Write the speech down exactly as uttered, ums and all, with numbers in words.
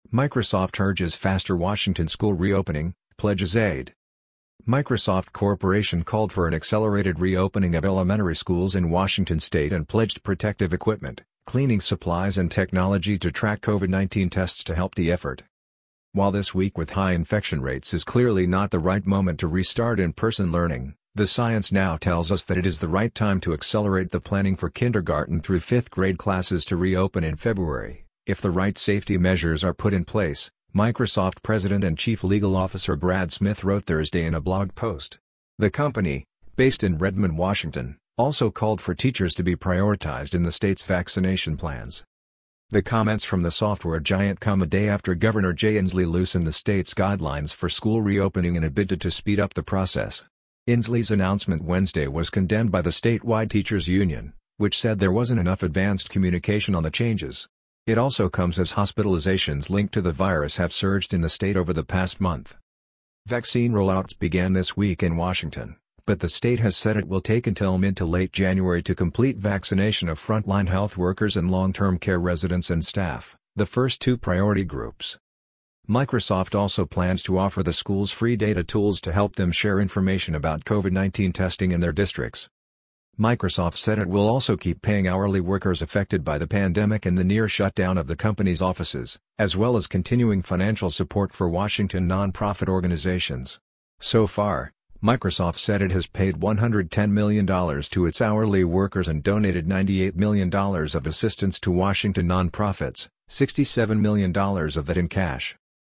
Microsoft urges faster Washington school reopening, pledges aid. Microsoft Corporation called for an accelerated reopening of elementary schools in Washington state and pledged protective equipment, cleaning supplies and technology to track COVID nineteen tests to help the effort. While this week with high infection rates is clearly not the right moment to restart in-person learning, the science now tells us that it is the right time to accelerate the planning for kindergarten through fifth grade classes to reopen in February, if the right safety measures are put in place, Microsoft President and Chief Legal Officer Brad Smith wrote Thursday in a blog post. The company, based in Redmond, Washington, also called for teachers to be prioritized in the state's vaccination plans. The comments from the software giant come a day after Governor Jay Inslee loosened the state's guidelines for school reopening in a bid to speed up the process. Inslee's announcement Wednesday was condemned by the statewide teachers union, which said there wasn't enough advanced communication on the changes. It also comes as hospitalizations linked to the virus have surged in the state over the past month. Vaccine rollouts began this week in Washington, but the state has said it will take until mid to late January to complete vaccination of frontline health workers and long-term care residents and staff, the first two priority groups. Microsoft also plans to offer the schools free data tools to help them share information about COVID nineteen testing in their districts. Microsoft said it will also keep paying hourly workers affected by the pandemic and the near shutdown of the company's offices, as well as continuing financial support for Washington nonprofit organizations. So far, Microsoft said it has paid one hundred ten million dollars to its hourly workers and donated ninety-eight million dollars of assistance to Washington nonprofits, sixty-seven million dollars of that in cash.